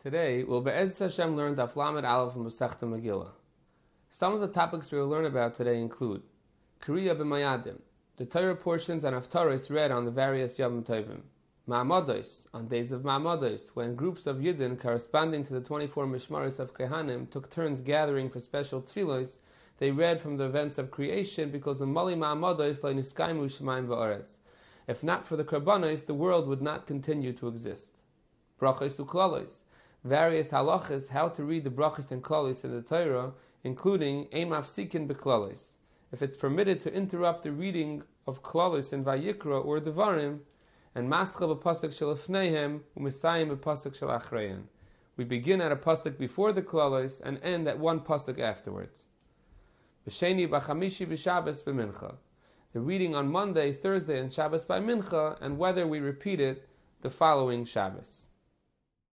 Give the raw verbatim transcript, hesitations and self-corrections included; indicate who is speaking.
Speaker 1: Today, we'll Be'ez Hashem learn Daf Lamed Aleph from Masechta Megillah. Some of the topics we will learn about today include Kriya b'Mayadim, the Torah portions and Haftaros read on the various Yom Tovim, Ma'amados, on days of Ma'amados, when groups of Yidden corresponding to the twenty-four Mishmaros of Kehanim took turns gathering for special tefillos. They read from the events of creation because the Mali Ma'amados lo niskaimu shemaim va'aretz. If not for the Karbanos, the world would not continue to exist. Brachos u'klalos, various halachas how to read the brachos and klalos in the Torah, including ein mafsikin beklalos. If it's permitted to interrupt the reading of klalos in Vayikra or Devarim, and maschal b'pasuk shel lefneihem u'misayim b'pasuk shel achreihen. We begin at a pasuk before the klalos and end at one pasuk afterwards. B'sheni b'chamishi b'Shabbos b'mincha. The reading on Monday, Thursday, and Shabbos by mincha, and whether we repeat it the following Shabbos.